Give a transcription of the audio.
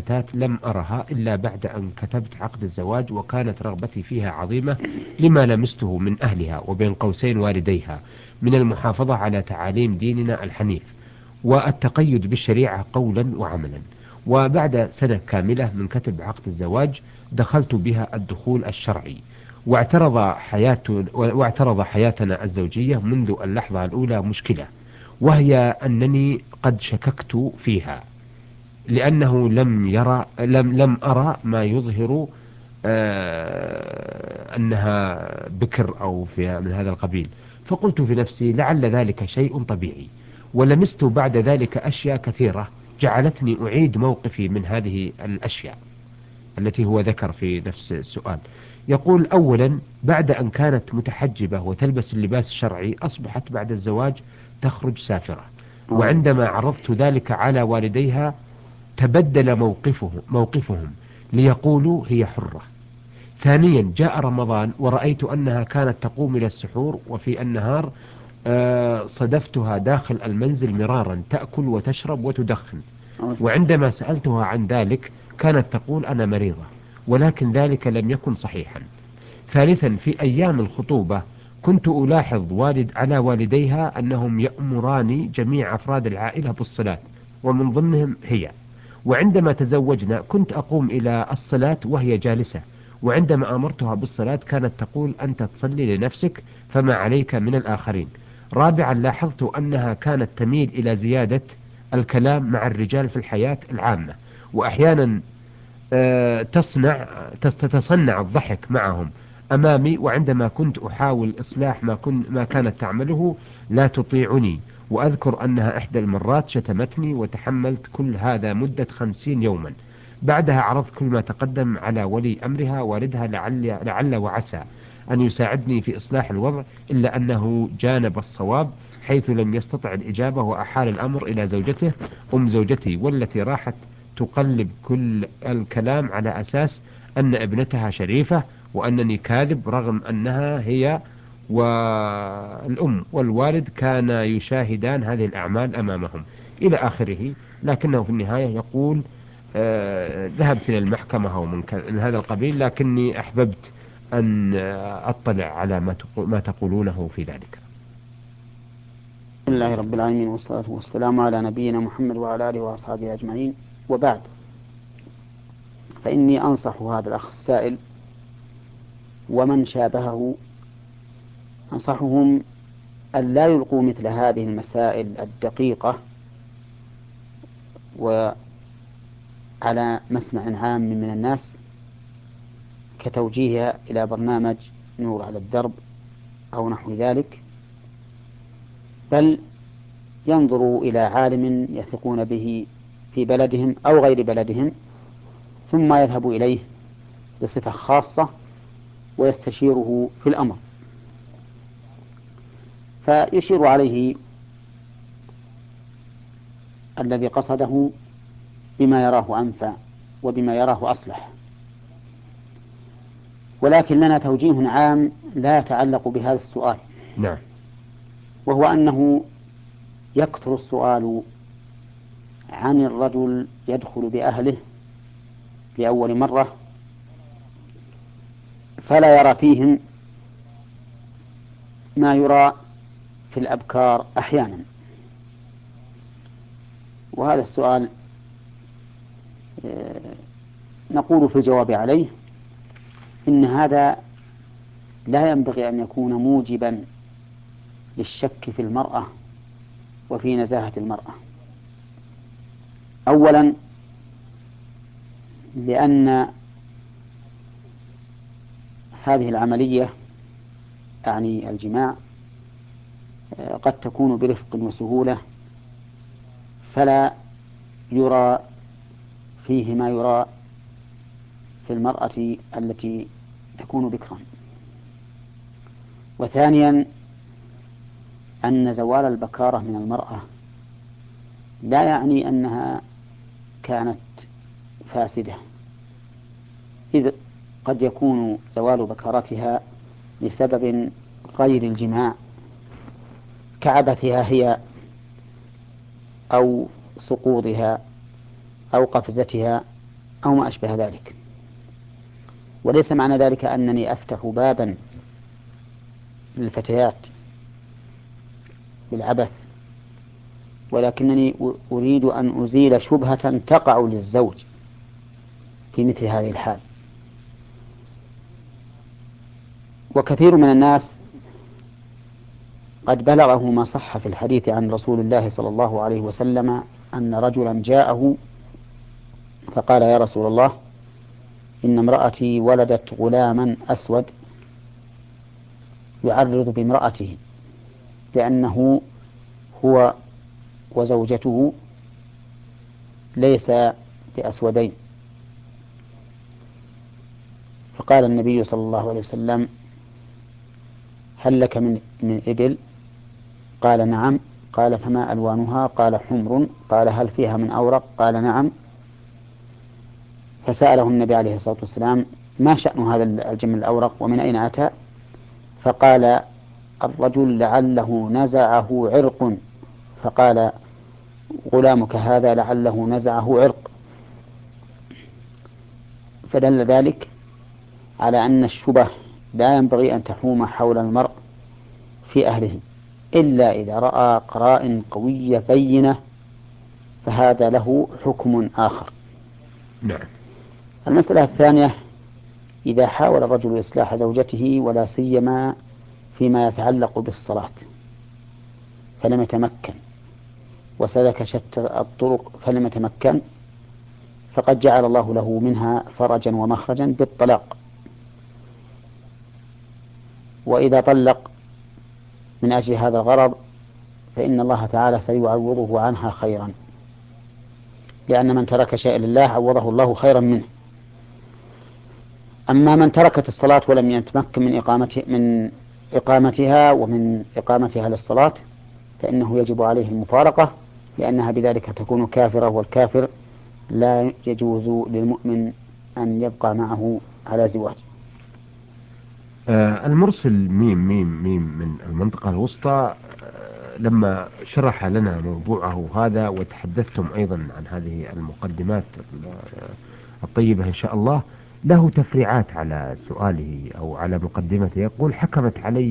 فتاة لم أرها إلا بعد أن كتبت عقد الزواج، وكانت رغبتي فيها عظيمة لما لمسته من أهلها وبين قوسين والديها من المحافظة على تعاليم ديننا الحنيف والتقيد بالشريعة قولا وعملا. وبعد سنة كاملة من كتب عقد الزواج دخلت بها الدخول الشرعي، واعترض حياتنا الزوجية منذ اللحظة الأولى مشكلة، وهي أنني قد شككت فيها، لأنه لم أرى ما يظهر أنها بكر أو في من هذا القبيل. فقلت في نفسي لعل ذلك شيء طبيعي. ولمست بعد ذلك أشياء كثيرة جعلتني أعيد موقفي من هذه الأشياء التي هو ذكر في نفس السؤال. يقول: أولا، بعد أن كانت متحجبة وتلبس اللباس الشرعي أصبحت بعد الزواج تخرج سافرة، وعندما عرضت ذلك على والديها تبدل موقفهم ليقولوا هي حرة. ثانيا، جاء رمضان ورأيت أنها كانت تقوم إلى السحور وفي النهار صدفتها داخل المنزل مرارا تأكل وتشرب وتدخن، وعندما سألتها عن ذلك كانت تقول أنا مريضة، ولكن ذلك لم يكن صحيحا. ثالثا، في أيام الخطوبة كنت ألاحظ على والديها أنهم يأمران جميع أفراد العائلة بالصلاة ومن ضمنهم هي، وعندما تزوجنا كنت أقوم إلى الصلاة وهي جالسة، وعندما أمرتها بالصلاة كانت تقول أنت تصلي لنفسك فما عليك من الآخرين. رابعا، لاحظت أنها كانت تميل إلى زيادة الكلام مع الرجال في الحياة العامة، وأحيانا تتصنع الضحك معهم أمامي، وعندما كنت أحاول إصلاح ما كانت تعمله لا تطيعني. وأذكر أنها إحدى المرات شتمتني وتحملت كل هذا مدة 50 يوما. بعدها عرضت كل ما تقدم على ولي أمرها والدها لعل وعسى أن يساعدني في إصلاح الوضع، إلا أنه جانب الصواب حيث لم يستطع الإجابة، وأحال الأمر إلى زوجته زوجتي، والتي راحت تقلب كل الكلام على أساس أن ابنتها شريفة وأنني كاذب، رغم أنها هي والأم والوالد كانا يشاهدان هذه الأعمال أمامهم إلى آخره. لكنه في النهاية يقول: ذهبت إلى المحكمة أو من هذا القبيل، لكني أحببت أن أطلع على ما تقولونه في ذلك. بسم الله رب العالمين، والصلاة والسلام على نبينا محمد وعلى آله وأصحابه أجمعين، وبعد. فإني أنصح هذا الأخ السائل ومن شابهه، أنصحهم أن لا يلقوا مثل هذه المسائل الدقيقة وعلى مسمع عام من الناس كتوجيهها إلى برنامج نور على الدرب أو نحو ذلك، بل ينظروا إلى عالم يثقون به في بلدهم أو غير بلدهم، ثم يذهبوا إليه بصفة خاصة ويستشيره في الأمر، فيشير عليه الذي قصده بما يراه أنفع وبما يراه أصلح. ولكن لنا توجيه عام لا يتعلق بهذا السؤال، نعم. وهو أنه يكثر السؤال عن الرجل يدخل بأهله لأول مرة فلا يرى فيهم ما يرى في الأبكار أحيانا. وهذا السؤال نقول في الجواب عليه إن هذا لا ينبغي أن يكون موجبا للشك في المرأة وفي نزاهة المرأة. أولا، لأن هذه العملية أعني الجماع قد تكون برفق وسهولة، فلا يرى فيه ما يرى في المرأة التي تكون بكرا. وثانيا، أن زوال البكارة من المرأة لا يعني أنها كانت فاسدة، إذ قد يكون زوال بكارتها لسبب غير الجماع كعبثها هي أو سقوطها أو قفزتها أو ما أشبه ذلك. وليس معنى ذلك أنني أفتح بابا للفتيات بالعبث، ولكنني أريد أن أزيل شبهة تقع للزوج في مثل هذه الحال. وكثير من الناس قد بلغه ما صح في الحديث عن رسول الله صلى الله عليه وسلم أن رجلا جاءه فقال: يا رسول الله، إن امرأتي ولدت غلاما أسود يعرض بامرأته، لأنه هو وزوجته ليس بأسودين. فقال النبي صلى الله عليه وسلم: هل لك من إبل؟ قال: نعم. قال: فما ألوانها؟ قال: حمر. قال: هل فيها من أورق؟ قال: نعم. فسأله النبي عليه الصلاة والسلام: ما شأن هذا الجمل الأورق ومن أين أتى؟ فقال الرجل: لعله نزعه عرق. فقال: غلامك هذا لعله نزعه عرق. فدل ذلك على أن الشبه لا ينبغي أن تحوم حول المرء في أهله إلا إذا رأى قرائن قوية بينة، فهذا له حكم آخر. نعم. المسألة الثانية: إذا حاول الرجل إصلاح زوجته ولا سيما فيما يتعلق بالصلاة فلم يتمكن، وسلك شتى الطرق فلم يتمكن، فقد جعل الله له منها فرجا ومخرجا بالطلاق. وإذا طلق من أجل هذا الغرض فإن الله تعالى سيعوضه عنها خيرا، لأن من ترك شيئا لله عوضه الله خيرا منه. أما من تركت الصلاة ولم يتمكن من إقامتها ومن إقامتها للصلاة فإنه يجب عليه المفارقة، لأنها بذلك تكون كافرة، والكافر لا يجوز للمؤمن أن يبقى معه على زواج. المرسل ميم ميم ميم من المنطقة الوسطى، لما شرح لنا موضوعه هذا وتحدثتم أيضا عن هذه المقدمات الطيبة إن شاء الله، له تفريعات على سؤاله أو على مقدمته. يقول: حكمت علي